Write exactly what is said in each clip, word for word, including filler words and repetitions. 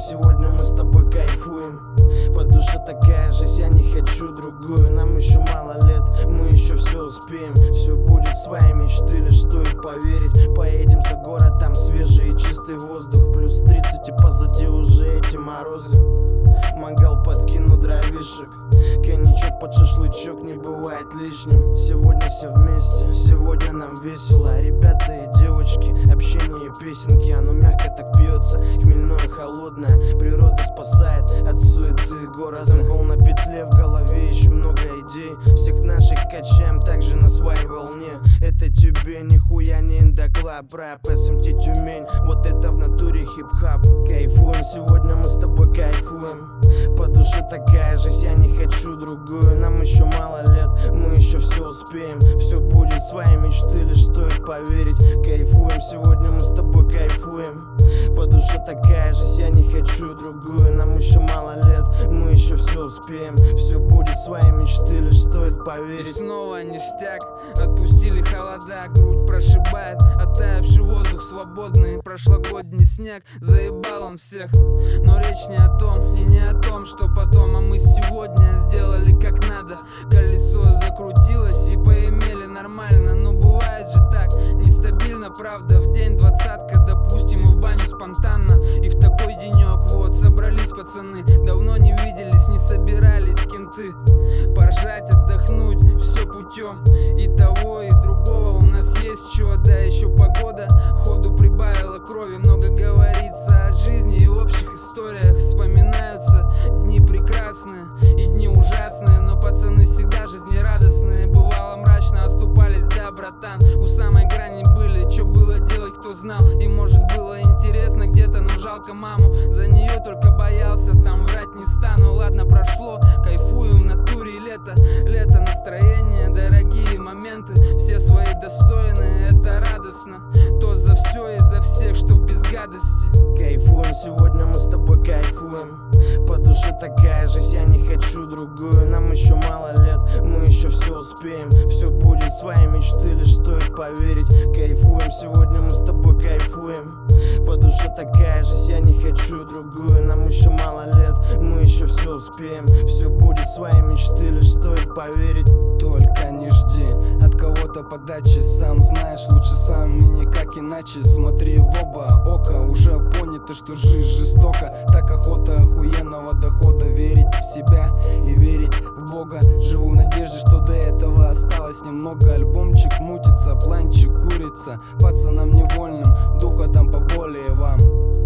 сегодня мы с тобой кайфуем. По душе такая жизнь, я не хочу другую. Нам еще мало лет, мы еще все успеем. Все будет своей мечты, лишь стоит поверить. Поедем за город, там свежий и чистый воздух. Плюс тридцать и позади уже эти морозы. Мангал подкину дровишек, коньячок под шашлычок не бывает лишним. Сегодня все вместе, сегодня нам весело. Ребята и девочки, общение и песенки. Оно мягко так пьется, хмельное и холодное. Природа спасает от суеты города. Сэмпл на петле, в голове еще много идей. Всех наших качаем также на своей волне. Это тебе нихуя не индоклаб, рэп, эс эм ти Тюмень. Вот это в натуре хип-хап. Кайфуем, сегодня мы с тобой кайфуем. По душе такая жизнь, я не хочу другую. Нам еще мало лет, мы еще все успеем. Все будет своей мечты, лишь стоит поверить. Кайфуем, сегодня мы с тобой кайфуем. По душе такая жизнь, я не хочу другую. Нам еще мало лет, мы еще все успеем. Все будет своей мечты, лишь стоит поверить. И снова ништяк, отпустили холода, грудь прошибает, оттаявший воздух свободный. Прошлогодний снег, заебал он всех. Но речь не о том и не о том, что потом. А мы сегодня сделали как надо. Колесо закрутилось и поимели нормально. Но бывает же так, нестабильно, правда. В день двадцатка, допустим, и в баню спонтанно. И в такой денек вот собрались пацаны. Давно не виделись, не собирались кенты. Поржать, отдохнуть, все путем. И того, и другого у нас есть чего. Да еще погода ходу прибавила крови. Много говорится о жизни и общих историях. Вспоминаются дни прекрасные и дни ужасные. Но пацаны всегда жизнерадостные. Бывало мрачно, оступались, да, братан. У самой грани были, что было делать, кто знал. И может было интересно где-то, но жалко маму. За нее только боялся, там врать не стану. Ладно, прошло, кайфую в натуре. Лето, лето, настроение, дорогие моменты. Все свои достойные, это радостно. То за все и за всех, что без гадости. Кайфуем, сегодня мы с тобой кайфуем. По душе такая жизнь, я не хочу другую. Нам еще мало лет, мы еще все успеем. Все будет своей мечты, лишь стоит поверить. Кайфуем, сегодня мы с тобой кайфуем. По душе такая жизнь, я не хочу другую. Нам еще мало лет, мы еще все успеем. Все будет своей мечты, лишь стоит поверить. Только не жди от кого-то подачи. Сам знаешь, лучше сам и никак иначе. Смотри в оба ока, уже понято, что жизнь жестока. Так охота охуенного дохода. Верить в себя и верить в Бога. Живу в надежде, что до этого осталось немного. Альбомчик мутится, планчик курица. Пацанам невольным, духа там поболее вам.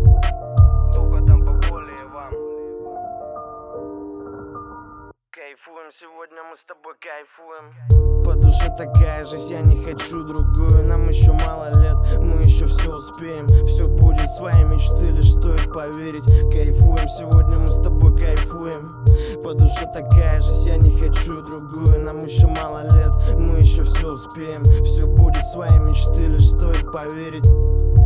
Духа там поболее вам. Кайфуем, сегодня мы с тобой кайфуем. По душе такая жизнь, я не хочу другую. Нам еще мало лет, мы еще все успеем. Все будет своей мечты, лишь стоит поверить. Кайфуем, сегодня мы с тобой кайфуем. По душе такая жизнь, я не хочу другую. Нам еще мало лет, мы еще все успеем. Все будет своей мечты, лишь стоит поверить.